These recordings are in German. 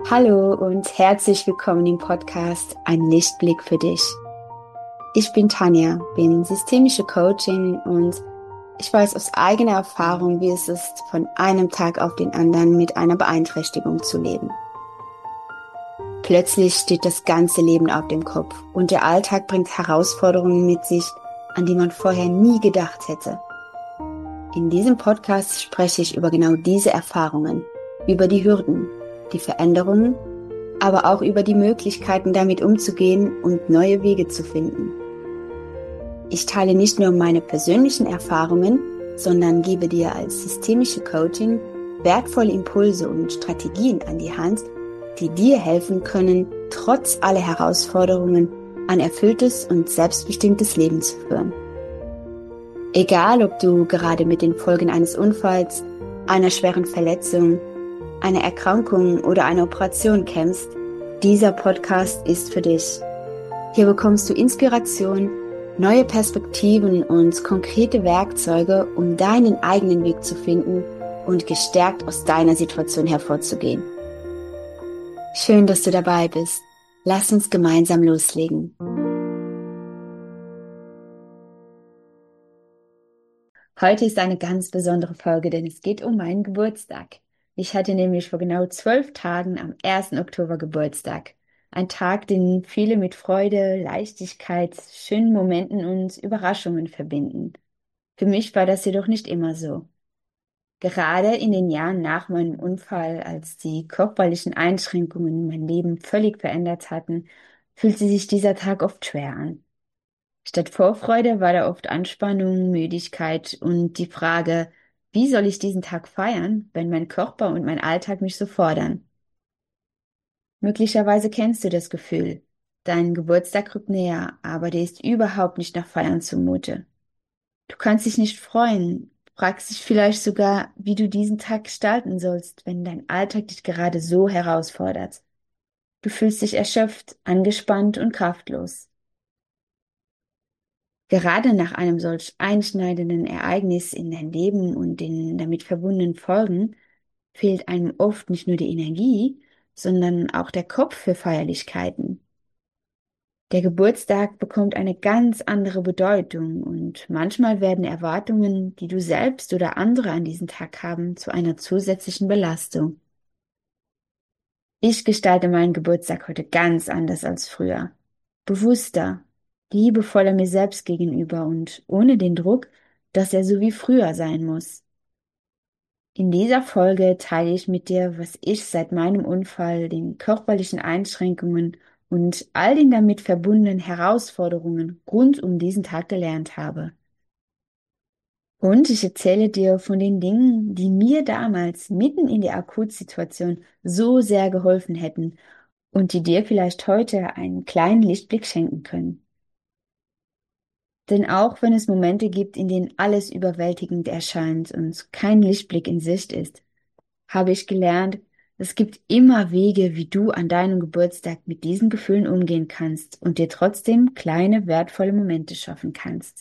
Hallo und herzlich willkommen im Podcast Ein Lichtblick für dich. Ich bin Tanja, bin systemische Coachin und ich weiß aus eigener Erfahrung, wie es ist, von einem Tag auf den anderen mit einer Beeinträchtigung zu leben. Plötzlich steht das ganze Leben auf dem Kopf und der Alltag bringt Herausforderungen mit sich, an die man vorher nie gedacht hätte. In diesem Podcast spreche ich über genau diese Erfahrungen, über die Hürden, die Veränderungen, aber auch über die Möglichkeiten, damit umzugehen und neue Wege zu finden. Ich teile nicht nur meine persönlichen Erfahrungen, sondern gebe dir als systemische Coachin wertvolle Impulse und Strategien an die Hand, die dir helfen können, trotz aller Herausforderungen ein erfülltes und selbstbestimmtes Leben zu führen. Egal, ob du gerade mit den Folgen eines Unfalls, einer schweren Verletzung, einer Erkrankung oder einer Operation kämpfst, dieser Podcast ist für dich. Hier bekommst du Inspiration, neue Perspektiven und konkrete Werkzeuge, um deinen eigenen Weg zu finden und gestärkt aus deiner Situation hervorzugehen. Schön, dass du dabei bist. Lass uns gemeinsam loslegen. Heute ist eine ganz besondere Folge, denn es geht um meinen Geburtstag. Ich hatte nämlich vor genau 12 Tagen am 1. Oktober Geburtstag. Ein Tag, den viele mit Freude, Leichtigkeit, schönen Momenten und Überraschungen verbinden. Für mich war das jedoch nicht immer so. Gerade in den Jahren nach meinem Unfall, als die körperlichen Einschränkungen mein Leben völlig verändert hatten, fühlte sich dieser Tag oft schwer an. Statt Vorfreude war da oft Anspannung, Müdigkeit und die Frage, wie soll ich diesen Tag feiern, wenn mein Körper und mein Alltag mich so fordern? Möglicherweise kennst du das Gefühl. Dein Geburtstag rückt näher, aber dir ist überhaupt nicht nach Feiern zumute. Du kannst dich nicht freuen, fragst dich vielleicht sogar, wie du diesen Tag gestalten sollst, wenn dein Alltag dich gerade so herausfordert. Du fühlst dich erschöpft, angespannt und kraftlos. Gerade nach einem solch einschneidenden Ereignis in dein Leben und den damit verbundenen Folgen fehlt einem oft nicht nur die Energie, sondern auch der Kopf für Feierlichkeiten. Der Geburtstag bekommt eine ganz andere Bedeutung und manchmal werden Erwartungen, die du selbst oder andere an diesem Tag haben, zu einer zusätzlichen Belastung. Ich gestalte meinen Geburtstag heute ganz anders als früher. Bewusster, liebevoller mir selbst gegenüber und ohne den Druck, dass er so wie früher sein muss. In dieser Folge teile ich mit dir, was ich seit meinem Unfall, den körperlichen Einschränkungen und all den damit verbundenen Herausforderungen rund um diesen Tag gelernt habe. Und ich erzähle dir von den Dingen, die mir damals mitten in der Akutsituation so sehr geholfen hätten und die dir vielleicht heute einen kleinen Lichtblick schenken können. Denn auch wenn es Momente gibt, in denen alles überwältigend erscheint und kein Lichtblick in Sicht ist, habe ich gelernt, es gibt immer Wege, wie du an deinem Geburtstag mit diesen Gefühlen umgehen kannst und dir trotzdem kleine, wertvolle Momente schaffen kannst.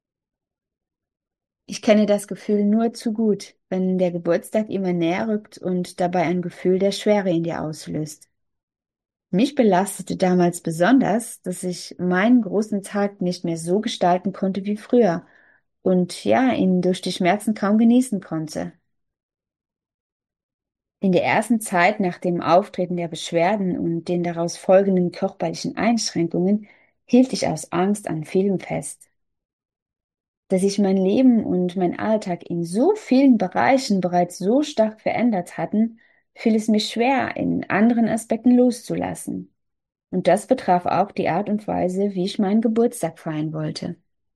Ich kenne das Gefühl nur zu gut, wenn der Geburtstag immer näher rückt und dabei ein Gefühl der Schwere in dir auslöst. Mich belastete damals besonders, dass ich meinen großen Tag nicht mehr so gestalten konnte wie früher und ja, ihn durch die Schmerzen kaum genießen konnte. In der ersten Zeit nach dem Auftreten der Beschwerden und den daraus folgenden körperlichen Einschränkungen hielt ich aus Angst an vielem fest. Dass sich mein Leben und mein Alltag in so vielen Bereichen bereits so stark verändert hatten, fiel es mir schwer, in anderen Aspekten loszulassen. Und das betraf auch die Art und Weise, wie ich meinen Geburtstag feiern wollte.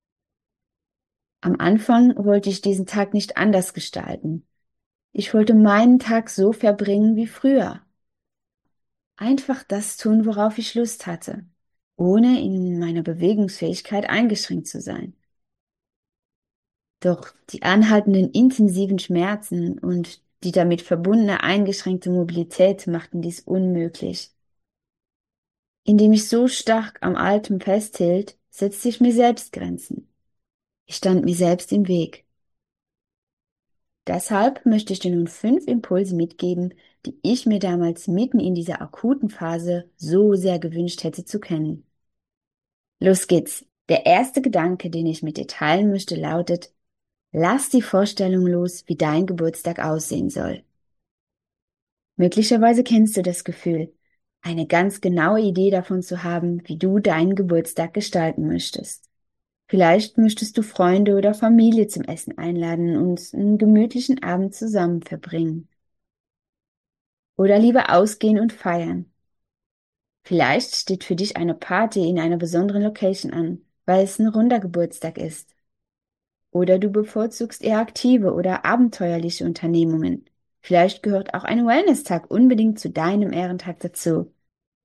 Am Anfang wollte ich diesen Tag nicht anders gestalten. Ich wollte meinen Tag so verbringen wie früher. Einfach das tun, worauf ich Lust hatte, ohne in meiner Bewegungsfähigkeit eingeschränkt zu sein. Doch die anhaltenden intensiven Schmerzen und die damit verbundene eingeschränkte Mobilität machten dies unmöglich. Indem ich so stark am Alten festhielt, setzte ich mir selbst Grenzen. Ich stand mir selbst im Weg. Deshalb möchte ich dir nun 5 Impulse mitgeben, die ich mir damals mitten in dieser akuten Phase so sehr gewünscht hätte zu kennen. Los geht's! Der erste Gedanke, den ich mit dir teilen möchte, lautet: Lass die Vorstellung los, wie dein Geburtstag aussehen soll. Möglicherweise kennst du das Gefühl, eine ganz genaue Idee davon zu haben, wie du deinen Geburtstag gestalten möchtest. Vielleicht möchtest du Freunde oder Familie zum Essen einladen und einen gemütlichen Abend zusammen verbringen. Oder lieber ausgehen und feiern. Vielleicht steht für dich eine Party in einer besonderen Location an, weil es ein runder Geburtstag ist. Oder du bevorzugst eher aktive oder abenteuerliche Unternehmungen. Vielleicht gehört auch ein Wellness-Tag unbedingt zu deinem Ehrentag dazu.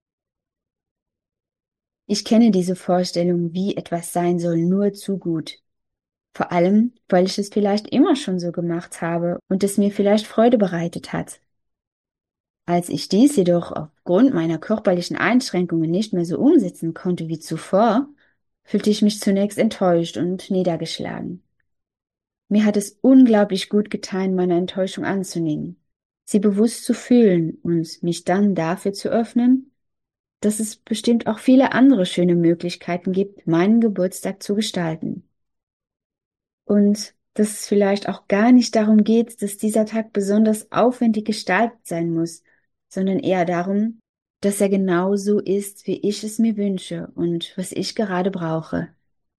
Ich kenne diese Vorstellung, wie etwas sein soll, nur zu gut. Vor allem, weil ich es vielleicht immer schon so gemacht habe und es mir vielleicht Freude bereitet hat. Als ich dies jedoch aufgrund meiner körperlichen Einschränkungen nicht mehr so umsetzen konnte wie zuvor, fühlte ich mich zunächst enttäuscht und niedergeschlagen. Mir hat es unglaublich gut getan, meine Enttäuschung anzunehmen, sie bewusst zu fühlen und mich dann dafür zu öffnen, dass es bestimmt auch viele andere schöne Möglichkeiten gibt, meinen Geburtstag zu gestalten. Und dass es vielleicht auch gar nicht darum geht, dass dieser Tag besonders aufwendig gestaltet sein muss, sondern eher darum, dass er genau so ist, wie ich es mir wünsche und was ich gerade brauche.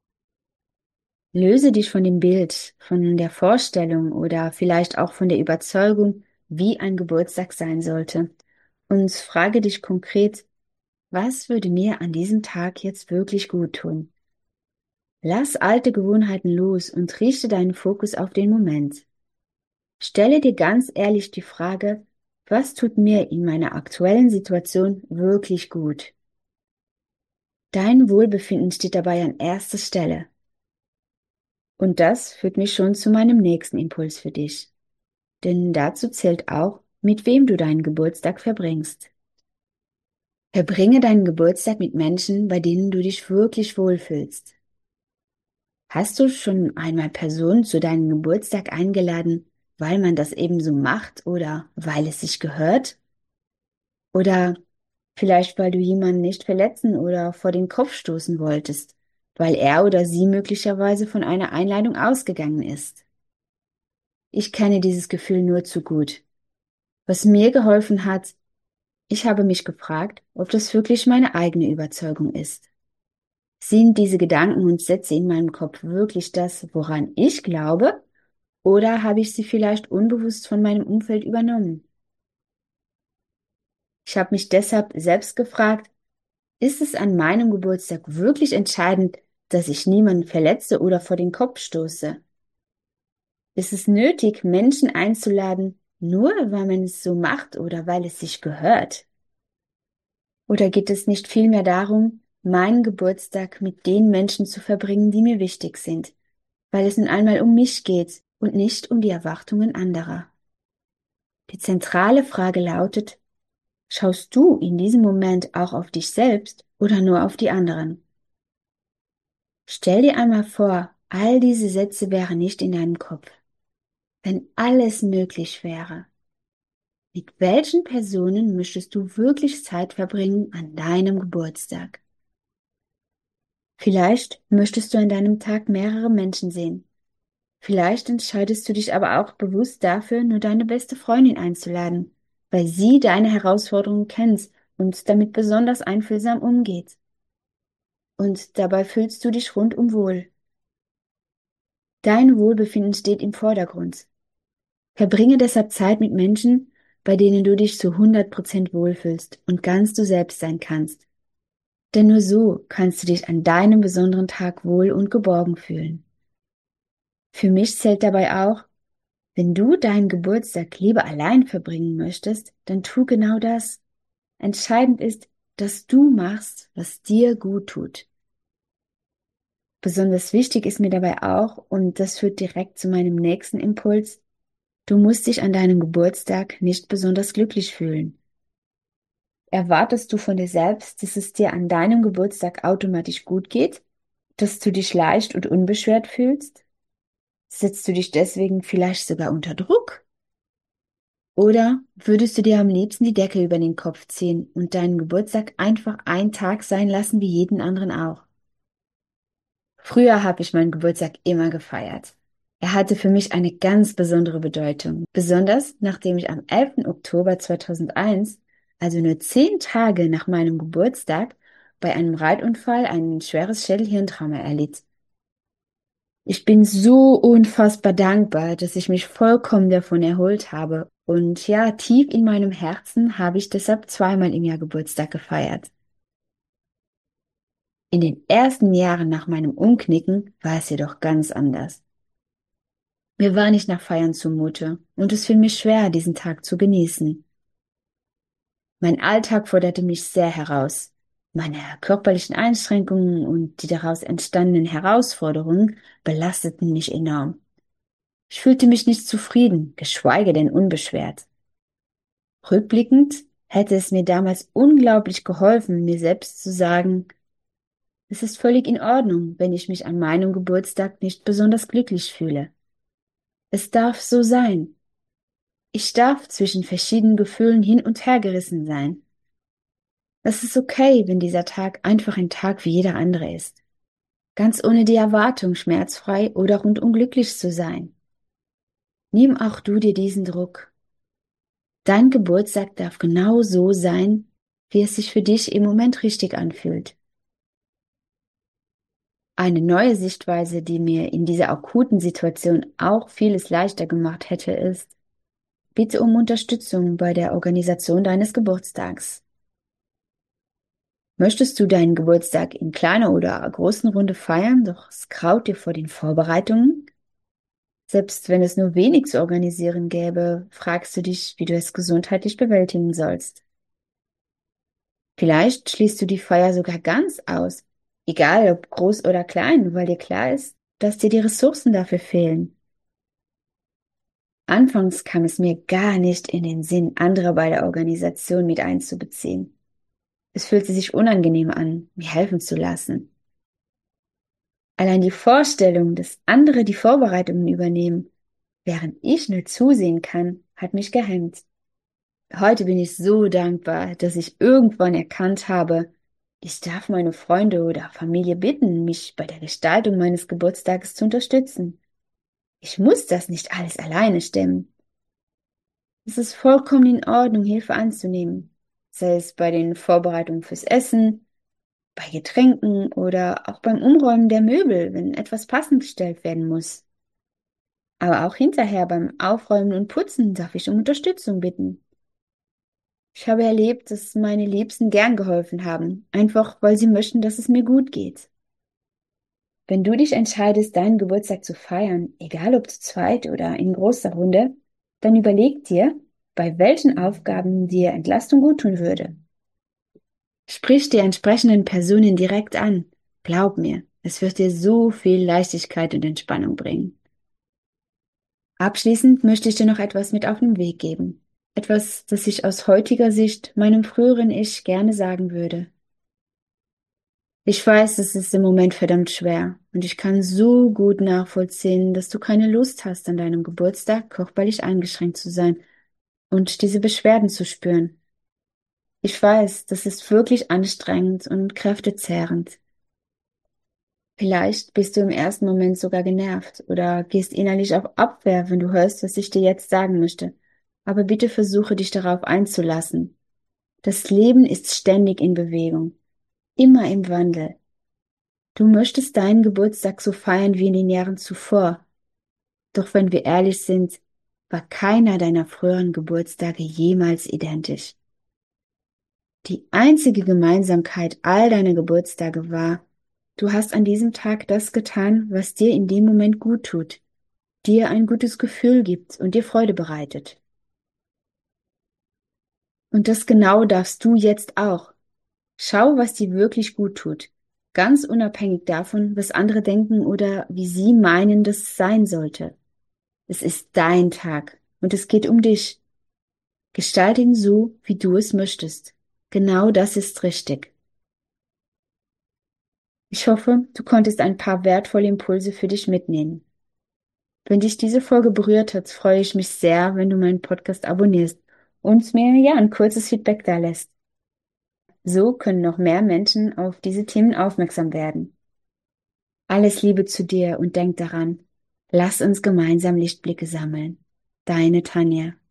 Löse dich von dem Bild, von der Vorstellung oder vielleicht auch von der Überzeugung, wie ein Geburtstag sein sollte, und frage dich konkret: Was würde mir an diesem Tag jetzt wirklich gut tun? Lass alte Gewohnheiten los und richte deinen Fokus auf den Moment. Stelle dir ganz ehrlich die Frage: Was tut mir in meiner aktuellen Situation wirklich gut? Dein Wohlbefinden steht dabei an erster Stelle. Und das führt mich schon zu meinem nächsten Impuls für dich. Denn dazu zählt auch, mit wem du deinen Geburtstag verbringst. Verbringe deinen Geburtstag mit Menschen, bei denen du dich wirklich wohlfühlst. Hast du schon einmal Personen zu deinem Geburtstag eingeladen, weil man das eben so macht oder weil es sich gehört? Oder vielleicht, weil du jemanden nicht verletzen oder vor den Kopf stoßen wolltest, weil er oder sie möglicherweise von einer Einladung ausgegangen ist? Ich kenne dieses Gefühl nur zu gut. Was mir geholfen hat: Ich habe mich gefragt, ob das wirklich meine eigene Überzeugung ist. Sind diese Gedanken und Sätze in meinem Kopf wirklich das, woran ich glaube, oder habe ich sie vielleicht unbewusst von meinem Umfeld übernommen? Ich habe mich deshalb selbst gefragt: Ist es an meinem Geburtstag wirklich entscheidend, dass ich niemanden verletze oder vor den Kopf stoße? Ist es nötig, Menschen einzuladen, nur weil man es so macht oder weil es sich gehört? Oder geht es nicht vielmehr darum, meinen Geburtstag mit den Menschen zu verbringen, die mir wichtig sind, weil es nun einmal um mich geht und nicht um die Erwartungen anderer? Die zentrale Frage lautet: Schaust du in diesem Moment auch auf dich selbst oder nur auf die anderen? Stell dir einmal vor, all diese Sätze wären nicht in deinem Kopf. Wenn alles möglich wäre, mit welchen Personen möchtest du wirklich Zeit verbringen an deinem Geburtstag? Vielleicht möchtest du an deinem Tag mehrere Menschen sehen. Vielleicht entscheidest du dich aber auch bewusst dafür, nur deine beste Freundin einzuladen, weil sie deine Herausforderungen kennt und damit besonders einfühlsam umgeht. Und dabei fühlst du dich rundum wohl. Dein Wohlbefinden steht im Vordergrund. Verbringe deshalb Zeit mit Menschen, bei denen du dich zu 100% wohlfühlst und ganz du selbst sein kannst. Denn nur so kannst du dich an deinem besonderen Tag wohl und geborgen fühlen. Für mich zählt dabei auch: Wenn du deinen Geburtstag lieber allein verbringen möchtest, dann tu genau das. Entscheidend ist, dass du machst, was dir gut tut. Besonders wichtig ist mir dabei auch, und das führt direkt zu meinem nächsten Impuls: Du musst dich an deinem Geburtstag nicht besonders glücklich fühlen. Erwartest du von dir selbst, dass es dir an deinem Geburtstag automatisch gut geht, dass du dich leicht und unbeschwert fühlst? Setzt du dich deswegen vielleicht sogar unter Druck? Oder würdest du dir am liebsten die Decke über den Kopf ziehen und deinen Geburtstag einfach einen Tag sein lassen wie jeden anderen auch? Früher habe ich meinen Geburtstag immer gefeiert. Er hatte für mich eine ganz besondere Bedeutung, besonders nachdem ich am 11. Oktober 2001, also nur 10 Tage nach meinem Geburtstag, bei einem Reitunfall ein schweres Schädelhirntrauma erlitt. Ich bin so unfassbar dankbar, dass ich mich vollkommen davon erholt habe. Und ja, tief in meinem Herzen habe ich deshalb zweimal im Jahr Geburtstag gefeiert. In den ersten Jahren nach meinem Umknicken war es jedoch ganz anders. Mir war nicht nach Feiern zumute und es fiel mir schwer, diesen Tag zu genießen. Mein Alltag forderte mich sehr heraus. Meine körperlichen Einschränkungen und die daraus entstandenen Herausforderungen belasteten mich enorm. Ich fühlte mich nicht zufrieden, geschweige denn unbeschwert. Rückblickend hätte es mir damals unglaublich geholfen, mir selbst zu sagen, es ist völlig in Ordnung, wenn ich mich an meinem Geburtstag nicht besonders glücklich fühle. Es darf so sein. Ich darf zwischen verschiedenen Gefühlen hin und her gerissen sein. Es ist okay, wenn dieser Tag einfach ein Tag wie jeder andere ist. Ganz ohne die Erwartung, schmerzfrei oder rundum glücklich zu sein. Nimm auch du dir diesen Druck. Dein Geburtstag darf genau so sein, wie es sich für dich im Moment richtig anfühlt. Eine neue Sichtweise, die mir in dieser akuten Situation auch vieles leichter gemacht hätte, ist: Bitte um Unterstützung bei der Organisation deines Geburtstags. Möchtest du deinen Geburtstag in kleiner oder großen Runde feiern, doch es graut dir vor den Vorbereitungen? Selbst wenn es nur wenig zu organisieren gäbe, fragst du dich, wie du es gesundheitlich bewältigen sollst. Vielleicht schließt du die Feier sogar ganz aus, egal ob groß oder klein, weil dir klar ist, dass dir die Ressourcen dafür fehlen. Anfangs kam es mir gar nicht in den Sinn, andere bei der Organisation mit einzubeziehen. Es fühlte sich unangenehm an, mir helfen zu lassen. Allein die Vorstellung, dass andere die Vorbereitungen übernehmen, während ich nur zusehen kann, hat mich gehemmt. Heute bin ich so dankbar, dass ich irgendwann erkannt habe, ich darf meine Freunde oder Familie bitten, mich bei der Gestaltung meines Geburtstages zu unterstützen. Ich muss das nicht alles alleine stemmen. Es ist vollkommen in Ordnung, Hilfe anzunehmen, sei es bei den Vorbereitungen fürs Essen, bei Getränken oder auch beim Umräumen der Möbel, wenn etwas passend gestellt werden muss. Aber auch hinterher beim Aufräumen und Putzen darf ich um Unterstützung bitten. Ich habe erlebt, dass meine Liebsten gern geholfen haben, einfach weil sie möchten, dass es mir gut geht. Wenn du dich entscheidest, deinen Geburtstag zu feiern, egal ob zu zweit oder in großer Runde, dann überleg dir, bei welchen Aufgaben dir Entlastung guttun würde. Sprich die entsprechenden Personen direkt an. Glaub mir, es wird dir so viel Leichtigkeit und Entspannung bringen. Abschließend möchte ich dir noch etwas mit auf den Weg geben. Etwas, das ich aus heutiger Sicht meinem früheren Ich gerne sagen würde. Ich weiß, es ist im Moment verdammt schwer und ich kann so gut nachvollziehen, dass du keine Lust hast, an deinem Geburtstag körperlich eingeschränkt zu sein und diese Beschwerden zu spüren. Ich weiß, das ist wirklich anstrengend und kräftezehrend. Vielleicht bist du im ersten Moment sogar genervt oder gehst innerlich auf Abwehr, wenn du hörst, was ich dir jetzt sagen möchte. Aber bitte versuche dich darauf einzulassen. Das Leben ist ständig in Bewegung, immer im Wandel. Du möchtest deinen Geburtstag so feiern wie in den Jahren zuvor. Doch wenn wir ehrlich sind, war keiner deiner früheren Geburtstage jemals identisch. Die einzige Gemeinsamkeit all deiner Geburtstage war: Du hast an diesem Tag das getan, was dir in dem Moment gut tut, dir ein gutes Gefühl gibt und dir Freude bereitet. Und das genau darfst du jetzt auch. Schau, was dir wirklich gut tut, ganz unabhängig davon, was andere denken oder wie sie meinen, dass es sein sollte. Es ist dein Tag und es geht um dich. Gestalte ihn so, wie du es möchtest. Genau das ist richtig. Ich hoffe, du konntest ein paar wertvolle Impulse für dich mitnehmen. Wenn dich diese Folge berührt hat, freue ich mich sehr, wenn du meinen Podcast abonnierst und mir ja ein kurzes Feedback da lässt. So können noch mehr Menschen auf diese Themen aufmerksam werden. Alles Liebe zu dir und denk daran, lass uns gemeinsam Lichtblicke sammeln. Deine Tanja.